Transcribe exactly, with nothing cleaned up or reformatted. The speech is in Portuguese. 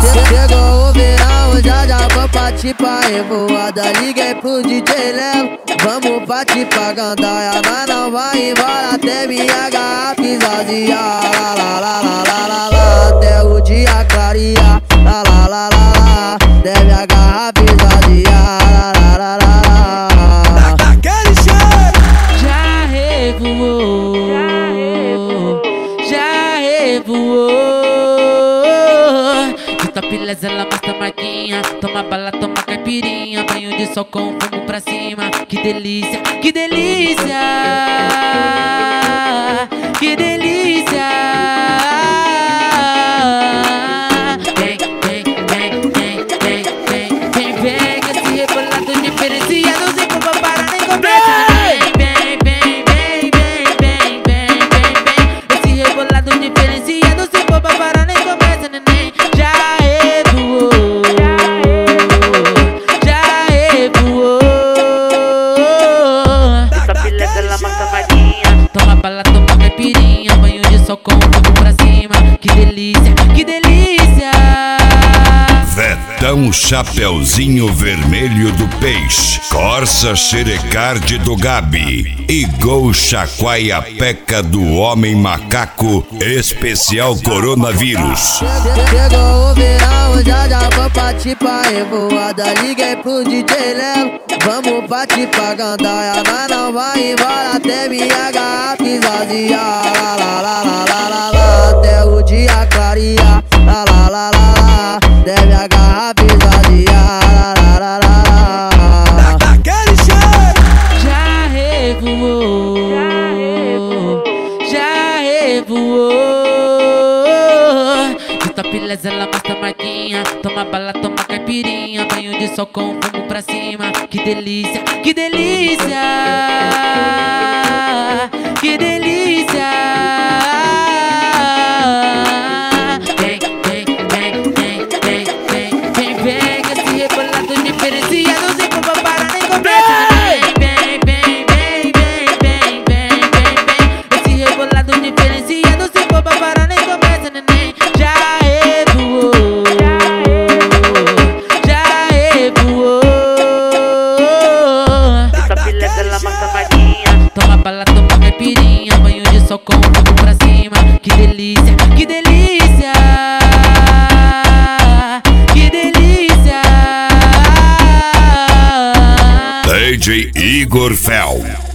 Chegou o verão, já já vou partir pra revoada. Liguei pro D J Léo, vamos partir pra gandaia. Mas não vai embora até minha garrafa esvaziar. Lá, lá, lá, lá, lá, lá, lá, até o dia clarear. Lá, lá, lá, lá, lá, até minha garrafa esvaziar. Lá, lá, lá, lá, lá. Daquele jeito. Já revoou, já revoou. De topless ela mostra marquinha, toma bala, toma caipirinha, banho de sol com fogo pra cima. Que delícia, que delícia, que delícia. Vem, vem, vem, vem, vem, vem, vem, vem, que esse rebolado diferenciado sem como parar nem começa. Vem, vem, vem, vem, vem, vem, vem, vem, esse rebolado diferenciado sem como parar nem começa, neném. Já revoou, já revoou. Essa pilha dela mata marinha, toma bala, toma caipirinha, banho de sol com fogo pra cima. Que delícia, que delícia. Vetão Chapeuzinho Vermelho do Peixe, Corsa Xerecard do Gabi e Gol Chacoalha Peca do Homem Macaco, especial coronavírus. Chegou o verão, já já vou partir pra revoada. Liguei pro D J Léo, vamos partir pra gandaia. Mas não vai embora até minha garrafa esvaziar. Lá, lá, lá, lá, lá, lá, lá, até o dia clarear. Lá, lá, lá, lá, lá, até minha garrafa esvaziar. Lá, lá, lá, lá, lá. Daquele jeito. Já revoou, já revoou. De topless ela mostra marquinha, toma bala, toma caipirinha, banho de sol com fogo pra cima. Que delícia, que delícia, que delícia. Vem, vem, vem, vem, vem, vem, vem, vem, que esse rebolado diferenciado sem como parar nem começa. Vem, vem, vem, vem, vem, vem, vem, vem, esse rebolado diferenciado sem como parar nem começa, neném. Já revoou, já revoou. Essa pilha dela mata marinha, toma bala, toma caipirinha, banho de sol com fogo pra cima. Que delícia, que delícia, que delícia. D J Igor Fel.